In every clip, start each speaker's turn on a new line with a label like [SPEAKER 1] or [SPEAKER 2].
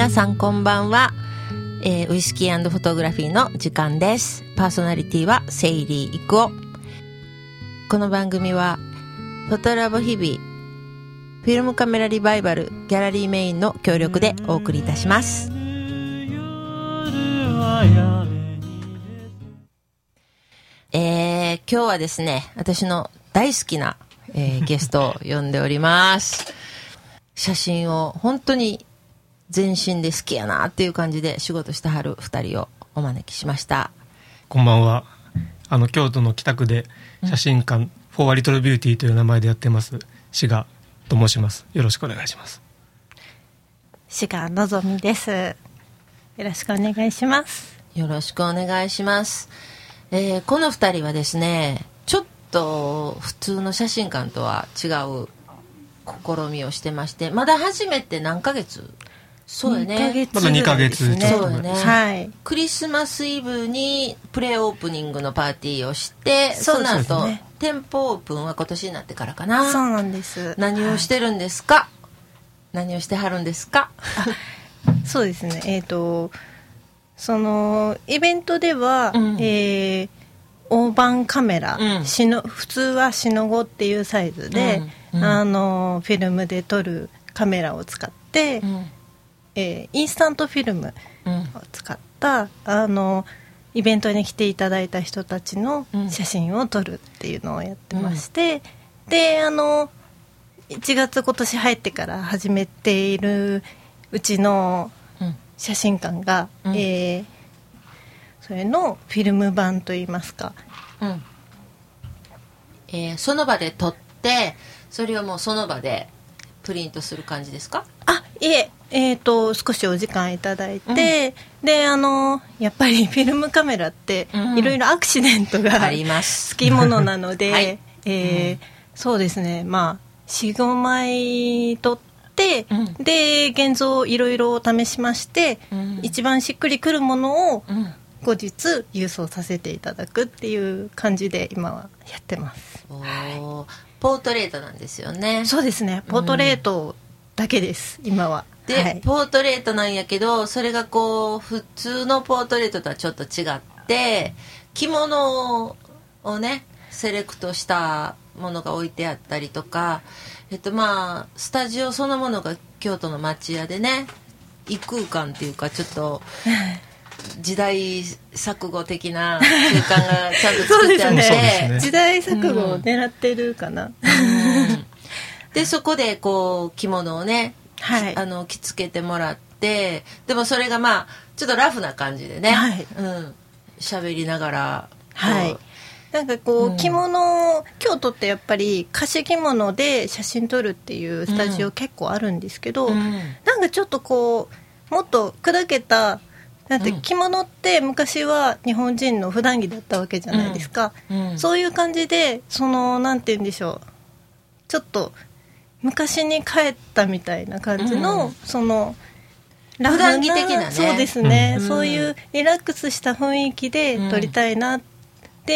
[SPEAKER 1] 皆さんこんばんは、ウイスキー&フォトグラフィーの時間です。パーソナリティはセイリーイクオ。この番組はフォトラボ日々フィルムカメラリバイバルギャラリーメインの協力でお送りいたします。今日はですね、私の大好きな、ゲストを呼んでおります。写真を本当に全身で好きやなっていう感じで仕事してはる2人をお招きしました。
[SPEAKER 2] こんばんは。京都の北区で写真館、フォーアリトルビューティーという名前でやってます志賀と申します。よろしくお願いします。
[SPEAKER 3] 志賀のぞみです。よろしくお願いします。
[SPEAKER 1] よろしくお願いします。この2人はですね、ちょっと普通の写真館とは違う試みをしてまして、まだ始めて何ヶ月？そうやね、
[SPEAKER 2] まだ2ヶ月ちょっと、
[SPEAKER 1] そうやね、はい、クリスマスイブにプレオープニングのパーティーをして、その後、ね、店舗オープンは今年になってからかな。
[SPEAKER 3] そうなんです。
[SPEAKER 1] 何をしてるんですか？何をしてはるんですか？
[SPEAKER 3] そうですね、そのイベントでは、大判カメラ、普通はシノ5っていうサイズで、フィルムで撮るカメラを使って、インスタントフィルムを使った、イベントに来ていただいた人たちの写真を撮るっていうのをやってまして、で1月今年入ってから始めているうちの写真館が、それのフィルム版といいますか、
[SPEAKER 1] その場で撮ってそれをもうその場でプリントする感じですか？
[SPEAKER 3] いえ、少しお時間いただいて、でやっぱりフィルムカメラっていろいろアクシデントが
[SPEAKER 1] あります。
[SPEAKER 3] つきものなので、
[SPEAKER 1] はい
[SPEAKER 3] そうですね、まあ 4,5 枚撮って、で現像いろいろ試しまして、一番しっくりくるものを後日郵送させていただくっていう感じで今はやってます。
[SPEAKER 1] ポートレートなんですよね。
[SPEAKER 3] そうですね、ポートレートだけです、今は。
[SPEAKER 1] で、ポートレートなんやけど、それがこう普通のポートレートとはちょっと違って、着物をねセレクトしたものが置いてあったりとか、まあスタジオそのものが京都の町屋でね、異空間っていうかちょっと時代錯誤的な空間がちゃんと作ってあって
[SPEAKER 3] ね、時代錯誤を狙ってるかな、
[SPEAKER 1] でそこでこう着物をね、着付けてもらって、でもそれがまあちょっとラフな感じでね、喋りながら、
[SPEAKER 3] なんかこう着物、京都ってやっぱり貸し着物で写真撮るっていうスタジオ結構あるんですけど、なんかちょっとこうもっと砕けた、なんて着物って昔は日本人の普段着だったわけじゃないですか、そういう感じで、そのなんて言うんでしょう、ちょっと昔に帰ったみたいな感じの、そのラフな
[SPEAKER 1] 普段着的なね、
[SPEAKER 3] そうですね、そういうリラックスした雰囲気で撮りたいなって、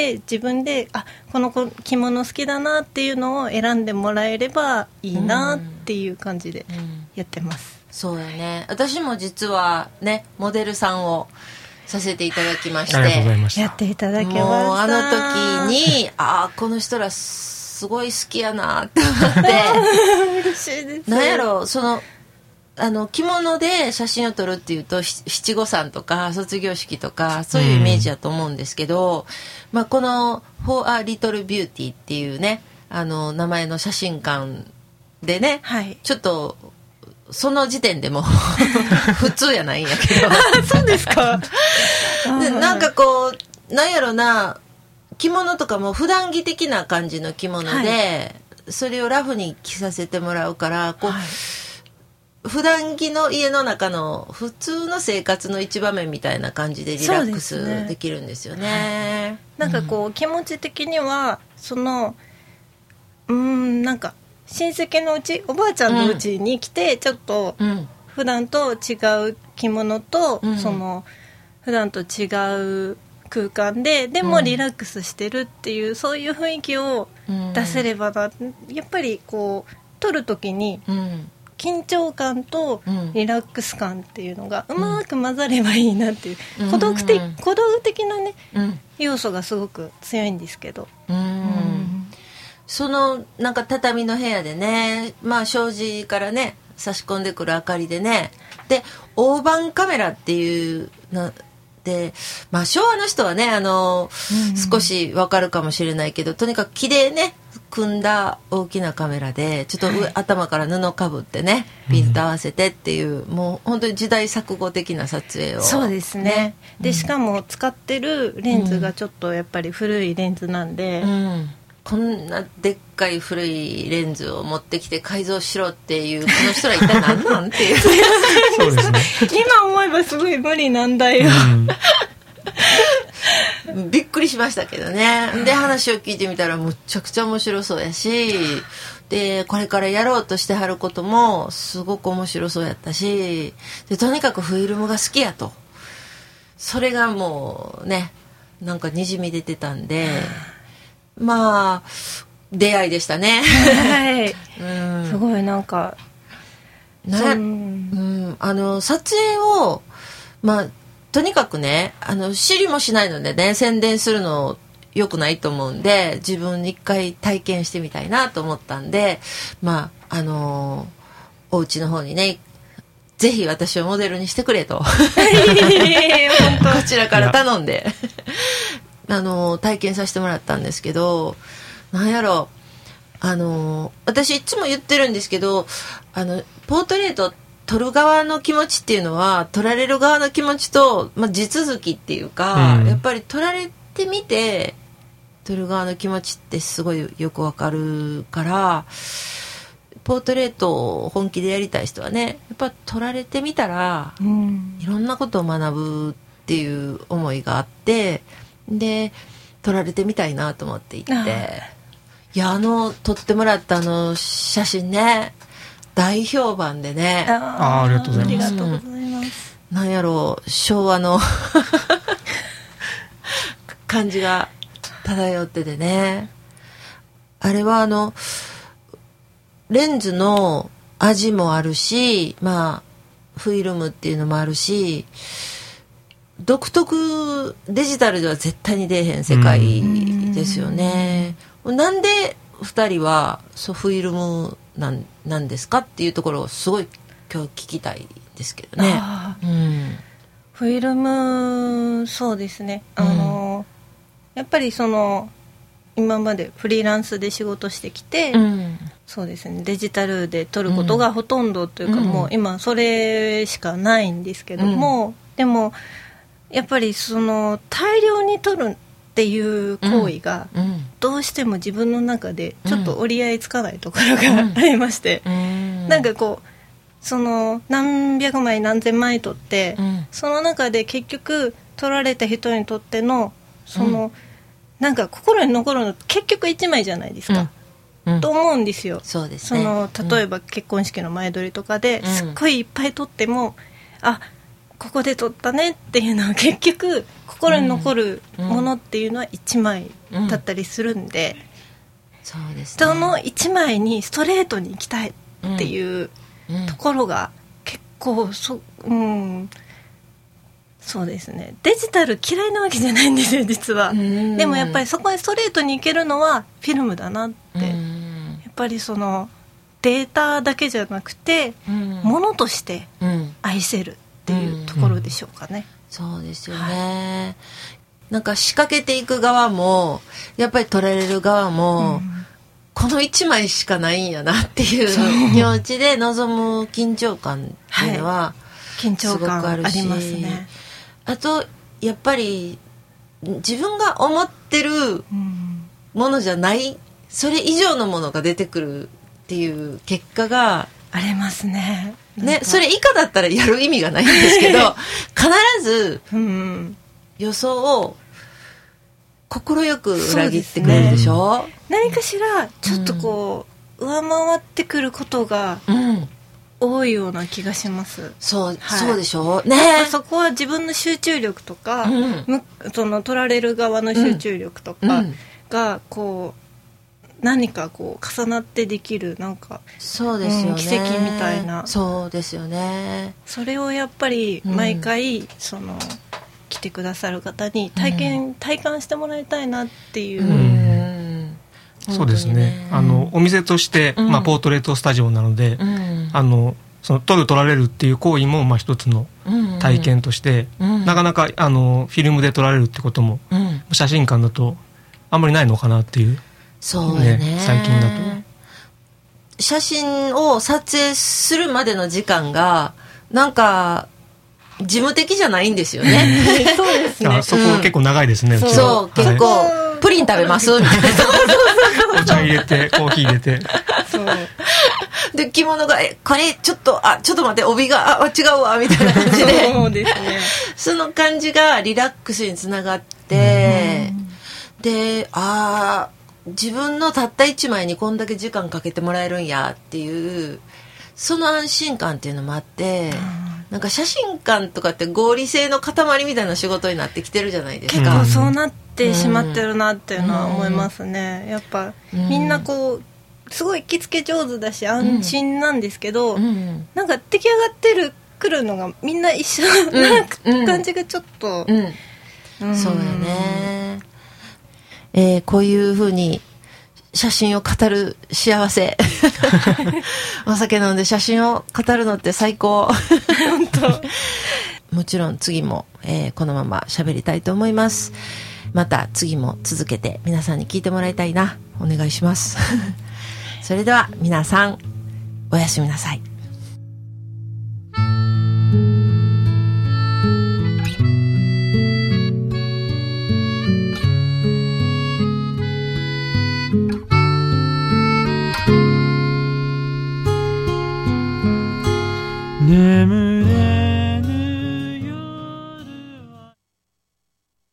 [SPEAKER 3] 自分でこの着物好きだなっていうのを選んでもらえればいいなっていう感じでやってます。
[SPEAKER 1] そうやね、私も実はねモデルさんをさせていただきまして、
[SPEAKER 2] ありがとうございました。
[SPEAKER 3] やっていただきました。
[SPEAKER 1] もうあの時にこの人らすごい好きやなって思って
[SPEAKER 3] 嬉しいです。
[SPEAKER 1] なんやろ、その着物で写真を撮るっていうと七五三とか卒業式とかそういうイメージだと思うんですけど、まあ、この「For a Little Beauty」っていうね名前の写真館でね、ちょっとその時点でも普通やないんやけど
[SPEAKER 3] そうですか
[SPEAKER 1] でなんかこうなんやろな、着物とかも普段着的な感じの着物で、それをラフに着させてもらうからこう、普段着の家の中の普通の生活の一場面みたいな感じでリラックスできるんですよね。
[SPEAKER 3] なんかこう気持ち的にはそのなんか親戚のうち、おばあちゃんのうちに来て、ちょっと普段と違う着物と、その普段と違う空間ででもリラックスしてるっていう、そういう雰囲気を出せればな、やっぱりこう撮る時に緊張感とリラックス感っていうのがうまく混ざればいいなっていう、孤独的なね、要素がすごく強いんですけど、
[SPEAKER 1] そのなんか畳の部屋でね、まあ障子からね差し込んでくる明かりでね、で大判カメラっていうので、まあ昭和の人はね少しわかるかもしれないけど、とにかく木でね組んだ大きなカメラでちょっと頭から布かぶってねピンと合わせてっていう、もう本当に時代錯誤的な撮影を、
[SPEAKER 3] そうですね、でしかも使ってるレンズがちょっとやっぱり古いレンズなんで、
[SPEAKER 1] こんなでっかい古いレンズを持ってきて改造しろっていうこの人ら一体何なんっていう
[SPEAKER 2] そうですね、
[SPEAKER 3] 今思えばすごい無理なんだよ、
[SPEAKER 1] びっくりしましたけどね。で話を聞いてみたらむちゃくちゃ面白そうやし、でこれからやろうとしてはることもすごく面白そうやったし、でとにかくフィルムが好きやと、それがもうねなんかにじみ出てたんで、まあ出会いでしたね。
[SPEAKER 3] はい、すごいなんか
[SPEAKER 1] ね、撮影をまあとにかくね知りもしないのでね宣伝するの良くないと思うんで、自分一回体験してみたいなと思ったんで、まあお家の方にねぜひ私をモデルにしてくれとこちらから頼んで体験させてもらったんですけど、なんやろ私いつも言ってるんですけど、ポートレート撮る側の気持ちっていうのは撮られる側の気持ちと、まあ、地続きっていうか、やっぱり撮られてみて撮る側の気持ちってすごいよくわかるから、ポートレートを本気でやりたい人はねやっぱ撮られてみたら、いろんなことを学ぶっていう思いがあって、で撮られてみたいなと思って行って、いや撮ってもらった写真ね大評判でね、
[SPEAKER 2] ありがとうございます。
[SPEAKER 3] ありがとうございます。
[SPEAKER 1] なんやろう、昭和の感じが漂っててね、あれはレンズの味もあるし、まあフィルムっていうのもあるし、独特デジタルでは絶対に出えへん世界ですよね。なんで2人はフィルムなんですかっていうところをすごい今日聞きたいですけどね。
[SPEAKER 3] フィルム、そうですね、やっぱり今までフリーランスで仕事してきて、そうですね、デジタルで撮ることがほとんどというか、もう今それしかないんですけども、でもやっぱり大量に撮るっていう行為がどうしても自分の中でちょっと折り合いつかないところがありまして、なんかこう何百枚何千枚撮って、その中で結局撮られた人にとってのなんか心に残るの結局1枚じゃないですか、と思うんですよ。
[SPEAKER 1] そうですね。
[SPEAKER 3] 例えば結婚式の前撮りとかですっごいいっぱい撮っても、ここで撮ったねっていうのは結局心に残るものっていうのは1枚だったりするんで、
[SPEAKER 1] そうですね、
[SPEAKER 3] その1枚にストレートに行きたいっていうところが結構そうですね、デジタル嫌いなわけじゃないんですよ実は。でもやっぱりそこにストレートに行けるのはフィルムだなって、やっぱりデータだけじゃなくて、ものとして愛せるっていうところでしょうかね。
[SPEAKER 1] そうですよね、なんか仕掛けていく側もやっぱり撮られる側も、この1枚しかないんやなっていう気持ちで臨む緊張感っていうのはすごくあるし、
[SPEAKER 3] 緊張感ありますね。
[SPEAKER 1] あとやっぱり自分が思ってるものじゃない、それ以上のものが出てくるっていう結果が
[SPEAKER 3] ありますね。
[SPEAKER 1] それ以下だったらやる意味がないんですけど必ず予想を快く裏切ってくれるでしょ、
[SPEAKER 3] 何かしらちょっと上回ってくることが多いような気がします。
[SPEAKER 1] そうでしょね。
[SPEAKER 3] そこは自分の集中力とか、取られる側の集中力とかが何かこう重なってできるなんか
[SPEAKER 1] そうですよね、
[SPEAKER 3] 奇跡みたいな。
[SPEAKER 1] そうですよね。
[SPEAKER 3] それをやっぱり毎回その来てくださる方に体感してもらいたいなっていう、
[SPEAKER 2] そうですね、お店として、ポートレートスタジオなので、その撮られるっていう行為も一つの体験として、なかなかフィルムで撮られるってことも、写真館だとあんまりないのかなっていう、
[SPEAKER 1] そうね、
[SPEAKER 2] 最近だと
[SPEAKER 1] 写真を撮影するまでの時間がなんか事務的じゃないんですよね
[SPEAKER 3] そうですね、
[SPEAKER 2] そこ結構長いですね、うちは。
[SPEAKER 1] そう、結構プリン食べますみたいな
[SPEAKER 2] お茶入れてコーヒー入れて、
[SPEAKER 3] そう
[SPEAKER 1] で着物がこれちょっと待って帯が違うわみたいな感じで
[SPEAKER 3] そうですね
[SPEAKER 1] その感じがリラックスにつながって、で自分のたった一枚にこんだけ時間かけてもらえるんやっていうその安心感っていうのもあって、なんか写真館とかって合理性の塊みたいな仕事になってきてるじゃないですか。
[SPEAKER 3] 結構そうなってしまってるなっていうのは思いますね。やっぱみんなこうすごい着付け上手だし安心なんですけど、なんか出来上がってくるのがみんな一緒な感じがちょっと、
[SPEAKER 1] そうよね。こういう風に写真を語る幸せお酒飲んで写真を語るのって最高本当もちろん次も、このまま喋りたいと思います。また次も続けて皆さんに聞いてもらいたいな。お願いしますそれでは皆さんおやすみなさい。
[SPEAKER 4] 眠れ